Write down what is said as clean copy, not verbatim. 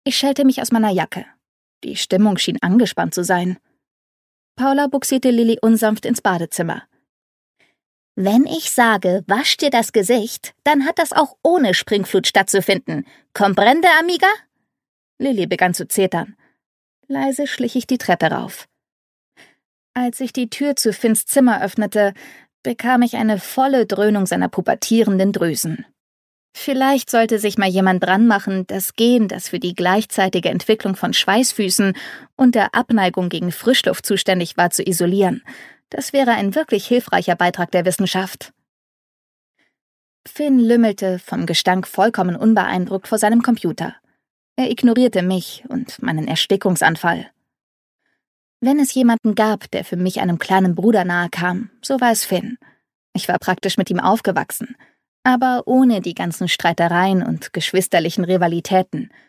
Ich schälte mich aus meiner Jacke. Die Stimmung schien angespannt zu sein. Paula buxierte Lilly unsanft ins Badezimmer. »Wenn ich sage, wasch dir das Gesicht, dann hat das auch ohne Springflut stattzufinden. Comprende, amiga?« Lilly begann zu zetern. Leise schlich ich die Treppe rauf. Als ich die Tür zu Finns Zimmer öffnete, bekam ich eine volle Dröhnung seiner pubertierenden Drüsen. Vielleicht sollte sich mal jemand dran machen, das Gen, das für die gleichzeitige Entwicklung von Schweißfüßen und der Abneigung gegen Frischluft zuständig war, zu isolieren. Das wäre ein wirklich hilfreicher Beitrag der Wissenschaft. Finn lümmelte, vom Gestank vollkommen unbeeindruckt, vor seinem Computer. Er ignorierte mich und meinen Erstickungsanfall. Wenn es jemanden gab, der für mich einem kleinen Bruder nahe kam, so war es Finn. Ich war praktisch mit ihm aufgewachsen, aber ohne die ganzen Streitereien und geschwisterlichen Rivalitäten.